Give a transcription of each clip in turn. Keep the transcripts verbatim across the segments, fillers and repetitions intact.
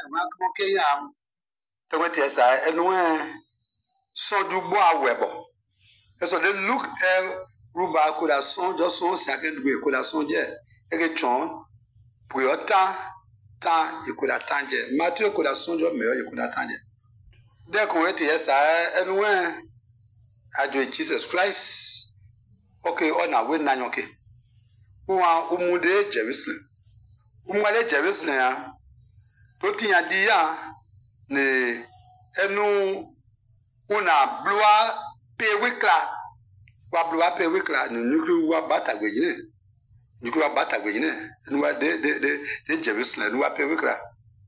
kama kama ke ya to we tie sa enu e so du bo awebo e so de look e ruba ko da son jo son sa ke du ko da son je e ke chon puyota ta iko da tanje Matthew ko da son jo me iko da tanje de ko we tie sa enu e ajo Jesus Christ okay ona we na nyoke wa umude Jerusalem umale Jerusalem ya to tinya di ya ne enu una bloa pe wikla wa bloa pe wikla ne nukru wa batagwe ne nukru wa batagwe ne enu wa de de de de Jerusalem enu wa pe wikla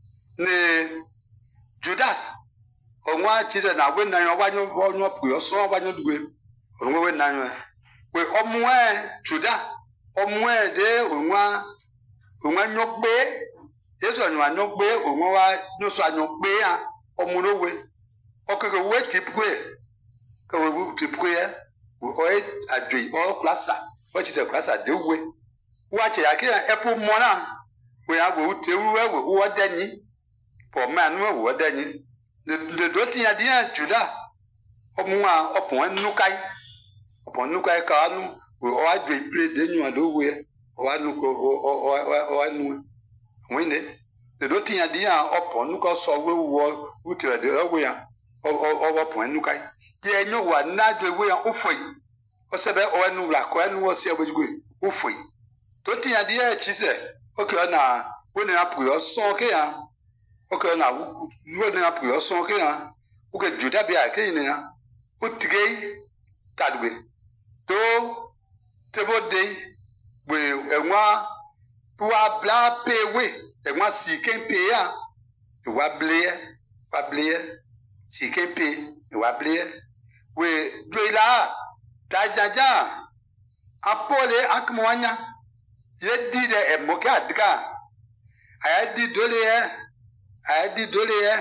ne Judas onwa chize na we na yo wa nyo nyo pu yo so wa nyo dugwe onwa we na yo we omwe Judas omwe de onwa onwa nyo pe Yeso nyo anyo pe onwa wa nyo so anyo pe a omulowe okeke we tipwe ke we tipwe ya o e adwi o klasa o chite klasa de we wa che ya ke epo mona we ya go tewu we wo danyi for man we wo danyi de do ti ya dia Juda omwa opon nukai opon nukai ka anu o adwi pre de nyu ado we o anu ko o o anu winde de do ti ya dia opon nuko so we wo utre de we ya o o opon nukai je nyu wa na de we ya ofoi o sebe o anu la ko anu o se abojugwe ofoi to ti ya dia chise okay na we na apu yo so ke ya okay na we na apu yo so ke ya o ke Juda bia ke ni ya o tige tadwe to tebo de we enwa wa bla pe we enwa si ken pe ya wa ble wa ble si ken pe wa ble we doila dajaja apole akmwanya yedi de emoke adika ayadi dole ye ayadi dole ye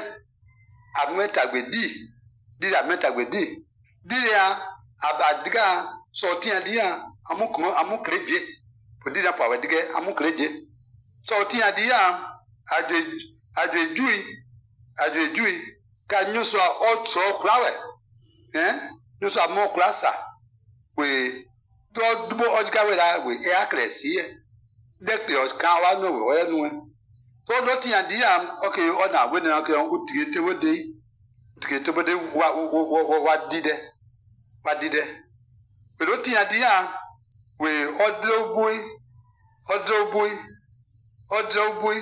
ametagbedi di ametagbedi di ya abadika so tian dia amukumo amukreje podi da pawe dige amukreje so tian dia ajo ajo jui ajo jui ka nyuso otso klawe eh nyuso amo klasa we do dubo ojga we da we e akresi e de kle kan wa no we o nu so do tian dia okay ona we na ke on tigete we de tigete we de wa wa wa dide wa dide we do tian dia we odro boy odro boy odro boy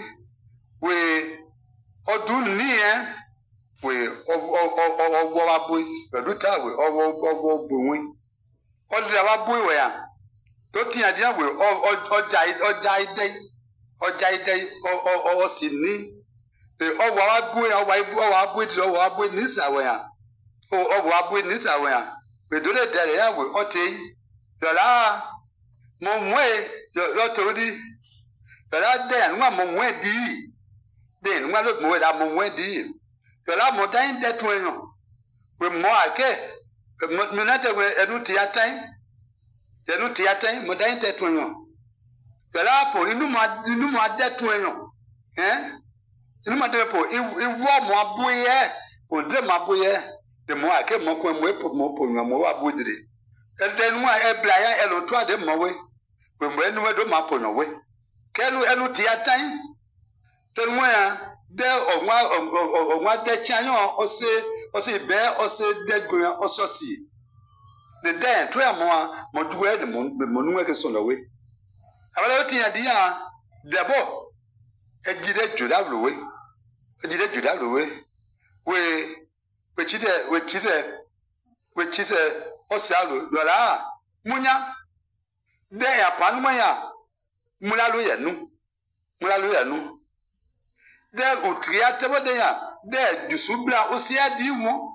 we odun ni e we o o o wa boy do ta we o o o boy odro wa boy we ya to ti adia we oja oja ide oja ide o o o si ni e o wa bu ya wa bu wa bu di o wa bu ni sa we ya o o wa bu ni sa we ya we do le dere ya we o te yo la mo mwe yo to di yo la de nwa mo mwe di de nwa lo mo da mo mwe di yo la mo dan de to yan we mo ake mo na te we enu ti atan Yenu ti aten mo dan tetu yan. Yala po inu ma inu ma detu yan. Eh? Inu ma de po iwo mo abuye, o de ma abuye. De mo ake mo ko mo epo mo po yan mo wa abudire. E de nu a e bla ya e lo to ade mo we. We mo enu we do ma po yan we. Kelu enu ti aten. De nu ya de onwa onwa de chan yan o se o se be o se de go yan o so si. The day to a more moduwe the monueke sonaway. About a dia, Debo, a jide Judawe, a jide Judawe, we which is a which is a which is a Osalo, Yola, Munya, they are Panmaya, Mulaluya, no, Mulaluya, no. There go triatable there, there, Jusubla, Osia, Dimo,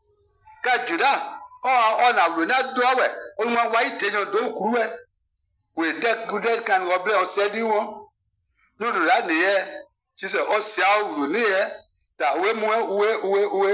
Kajuda. Oh, on a runa doorway, on one white tail do crew with that good can wobble or said you won't. No, that near. She said, oh, so near that way more way, way, way,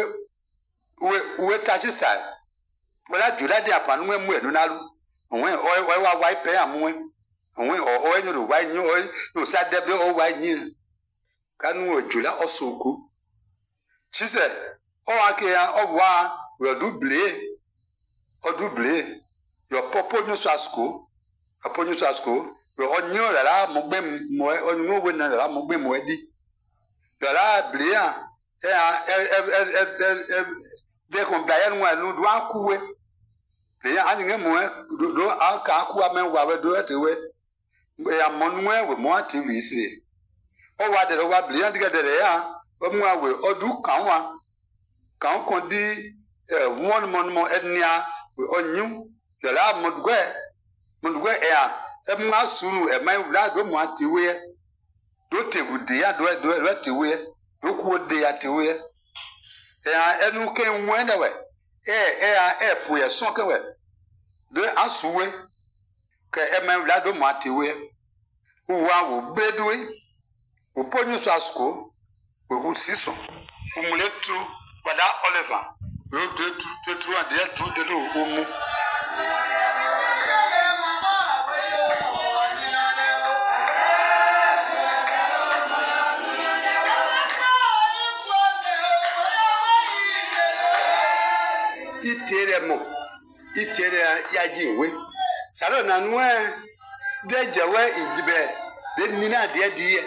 way, way, touch his side. But I do that upon when we're not when oil white pay a moon, and when or oil the white new oil, you sat there or white new. kanu ejula osoku chise o ake ya o wa we double o double yo popo nyu sasko apo nyu sasko we onyo la mo gbe mo onyo we na la mo gbe mo edi la blia e e e de kon blaye nu anu do akuwe le ani nge mo do aka aku amenwa we do etewe ya monu we mo ati wi si o wa de wa blia diga de ya o mu awe odu kan wa kan kon di e won mon mo etnia we onyu de la mo dugwe mo dugwe e a e mu asuru e mai vla do mo ati we do tebu de ya do do e ti we do ku de ya ti we e enu ke nwe de we e e a e pu ye so ke we do asuwe ke e mai vla do mo ati we uwa wo bedwe o ponyo sasko we ku siso umuletu wada oliver ro de tu tu ade tu de do omu itere mo itere ya jiwe saro na nwe de jewe ijibe de nina de die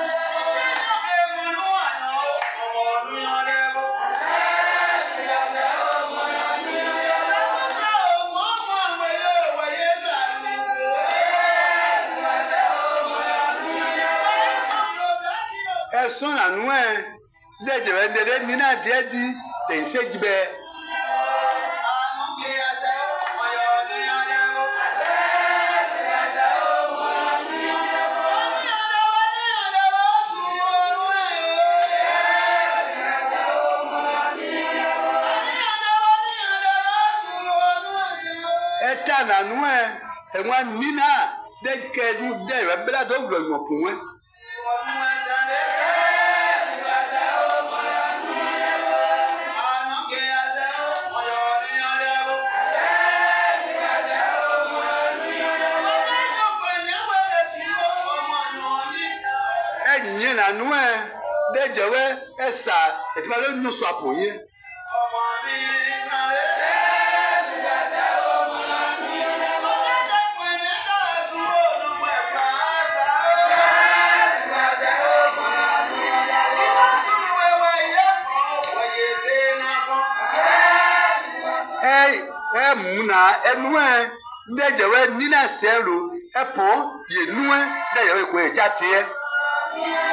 son na nwe de jewe de nina de di te sejibe eta na nwe enwa nina de ke du de re bla do vlo yo kunwe enye na nwe de jewe esa etibalo nu so apoye e muna enwe de jewe nina sero epo ye nuwe de jewe ko e jatie